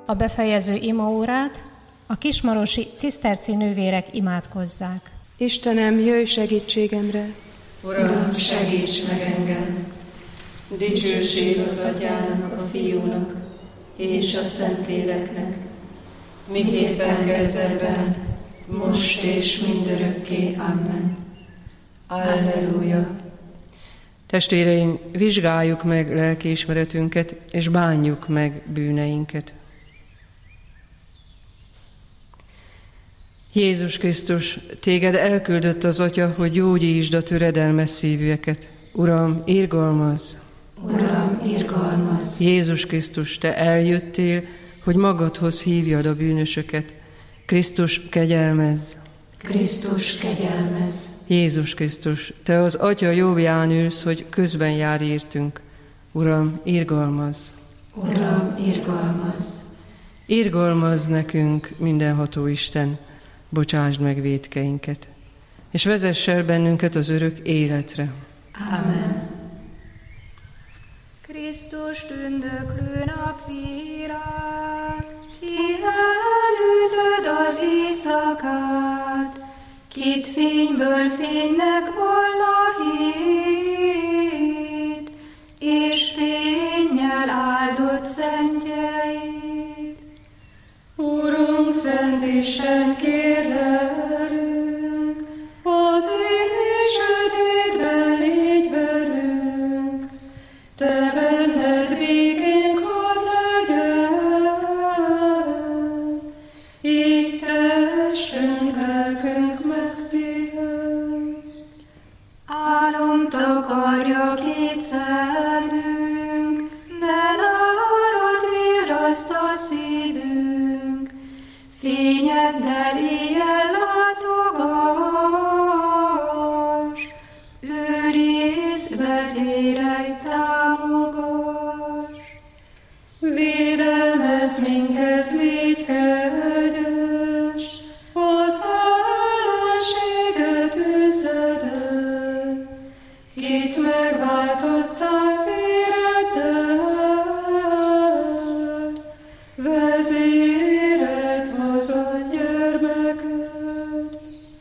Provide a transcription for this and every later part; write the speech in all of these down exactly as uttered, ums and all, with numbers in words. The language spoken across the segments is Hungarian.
a befejező imaórát, a kismarosi ciszterci nővérek imádkozzák. Istenem, jöjj segítségemre! Uram, segíts meg engem! Dicsőség az Atyának, a Fiúnak és a Szentléleknek, miképpen kezdetben, most és mindörökké. Amen. Alleluja! Testvéreim, vizsgáljuk meg lelkiismeretünket, és bánjuk meg bűneinket. Jézus Krisztus, téged elküldött az Atya, hogy gyógyítsd a töredelmes szívűeket. Uram, irgalmazz! Uram, irgalmazz! Jézus Krisztus, te eljöttél, hogy magadhoz hívjad a bűnösöket. Krisztus, kegyelmezz! Krisztus, kegyelmezz! Jézus Krisztus, te az Atya jobbján ülsz, hogy közben jár értünk. Uram, irgalmazz! Uram, irgalmazz! Irgalmazz nekünk, mindenható Isten, bocsásd meg vétkeinket, és vezess el bennünket az örök életre. Amen. Krisztus tündöklő napvilág, ki előzöd az éjszakát, kit fényből fénynek vallahét, és fénnyel áldott szentjeid. Urunk, Szent Isten, kérlelünk, az éjs sötétben légy velünk, te benned békénk hadd legyen, így testünk, lelkünk megpihen. Álom takarja két szemünk, de nárad virraszt a szívünk, fényeddel éjjel látogass, őrizd, vezérelj, támogass. Védelmezz minket, légy kegyes, az ellenséget üszed el, kit megváltottál véreddel, vezéred hozad gyermeked.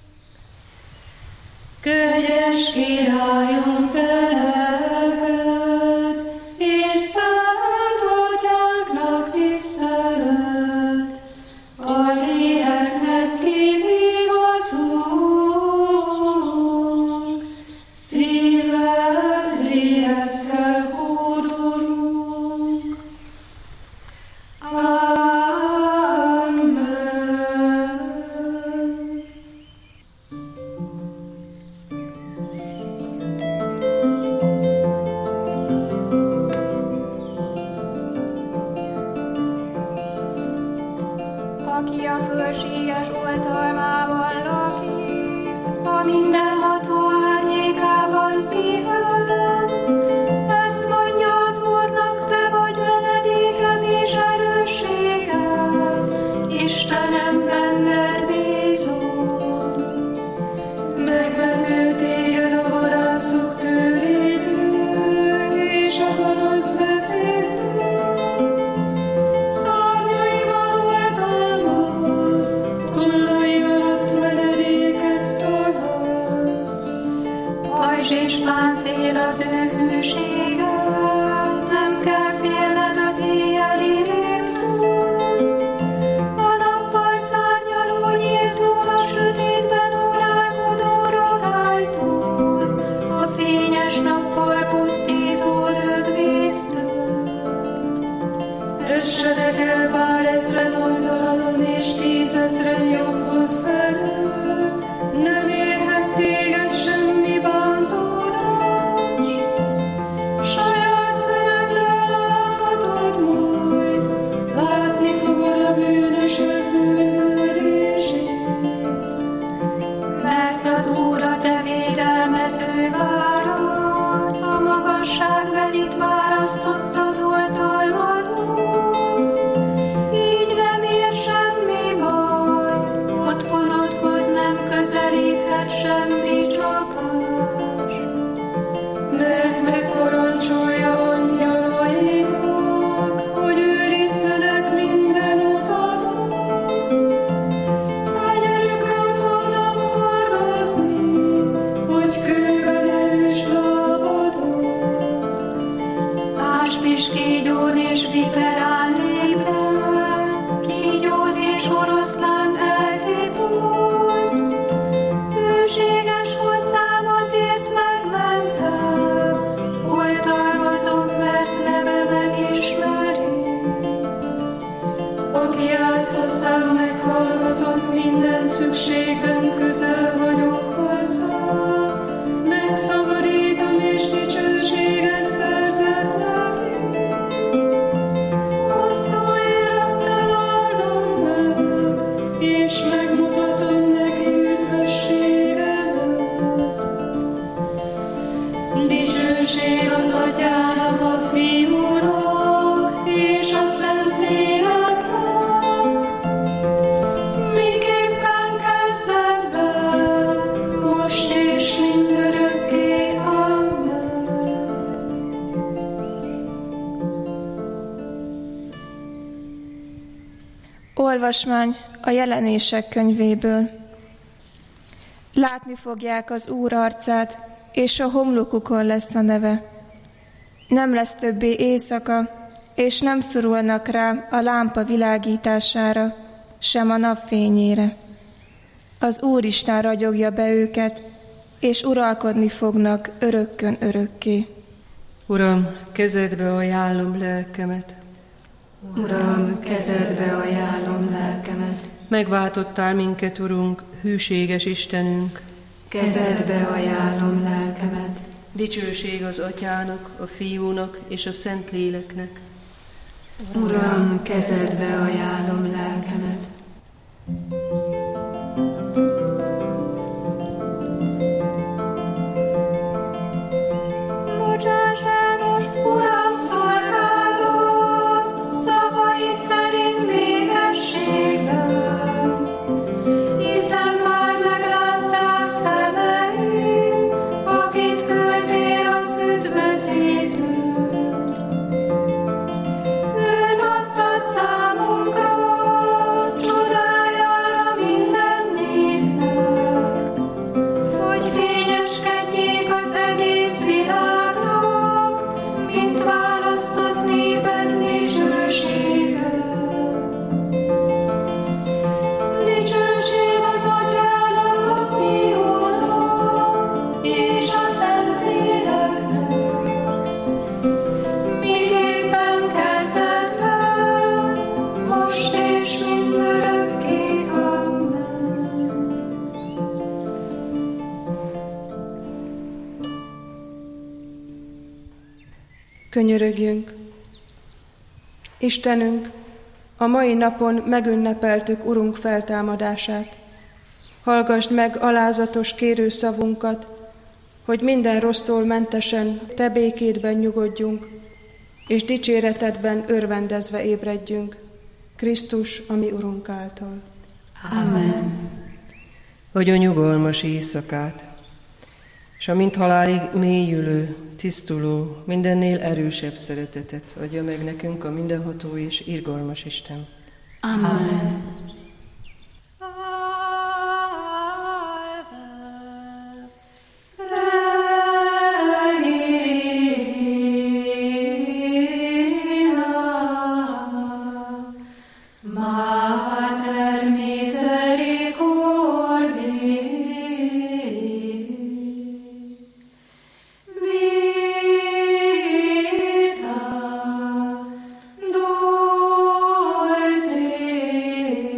Kegyes Királyunk, te neked, és Szent Atyánknak tisztelet, a léleknek kivigazunk, szívvel, lélekkel hódolunk. Amen. Aki a fölséges oltalmában lakik, a mindenható árnyékában pihen. Ezt mondja az Úrnak, te vagy menedékem és erősségem, Istenem, benned bízom. Megmentő téged a vadászok tőlétől, és a gonosz vezértől. Szárnyaival oltalmazd, tollai alatt menedéket találsz. Pajzs és páncél az ő hűsége, nem kell félned az éjjeli rémtől. A nappal szárnyaló nyíltól, a sötétben uralkodó rogálytól, a fényes nappal pusztító dögvésztől. Essenek el bár ezren oldaladon, és tízezren jobbod felől, nem érhet téged semmi bántódás. Saját szemeddel láthatod majd, látni fogod a bűnösök bűnhődését. Mert az Úr a te védelmező várad, a magasságbelit választottad oltalmadon. Így nem ér semmi baj, otthon szükségben közel vagyok hozzá, megszabadítom és dicsőséget szerzek neki. Hosszú élettel áldom meg, és megmutatom neki üdvösségemet. Dicsőség az Atyának, a Fiúnak és a Szentléleknek, miképpen kezdetben, most és mindörökké. Amen. Olvasmány a Jelenések könyvéből. Látni fogják az Úr arcát, és a homlokukon lesz a neve. Nem lesz többé éjszaka, és nem szorulnak rá a lámpa világítására, sem a napfényére. Az Úristen ragyogja be őket, és uralkodni fognak örökkön örökké. Uram, kezedbe ajánlom lelkemet. Uram, kezedbe ajánlom lelkemet. Megváltottál minket, Urunk, hűséges Istenünk. Kezedbe ajánlom lelkemet. Dicsőség az Atyának, a Fiúnak és a Szentléleknek. Uram, kezedbe ajánlom lelkemet. Bocsáss el most, Uram, szolgálod, szavaid szerint békességben, hiszen már meglátták szemeim, akit küldtél az üdvözítőt. Őt adtad számunkra, csodájára minden népnek, hogy fényeskedjék az egész világnak, mint választott népen dicsősége. Dicsőség az Atyának, a Fiúnak és a Szentléleknek, miképpen kezdetben, most és mindörökké. Amen. Könyörögjünk! Istenünk, a mai napon megünnepeltük Urunk feltámadását. Hallgasd meg alázatos kérőszavunkat, hogy minden rossztól mentesen Te békédben nyugodjunk, és dicséretedben örvendezve ébredjünk, Krisztus, a mi Urunk által. Amen. Adj a nyugalmas éjszakát, és a mint halálig mélyülő, tisztuló, mindennél erősebb szeretetet adja meg nekünk a mindenható és irgalmas Isten. Amen. Mater misericordiae, vita dulcis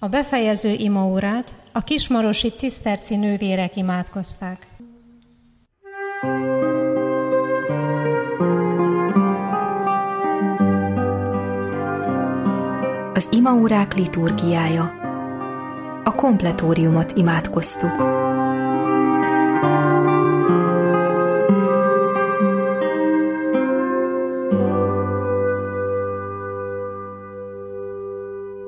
A befejező imaórát a kismarosi ciszterci nővérek imádkozták. Az imaórák liturgiája. A kompletóriumot imádkoztuk.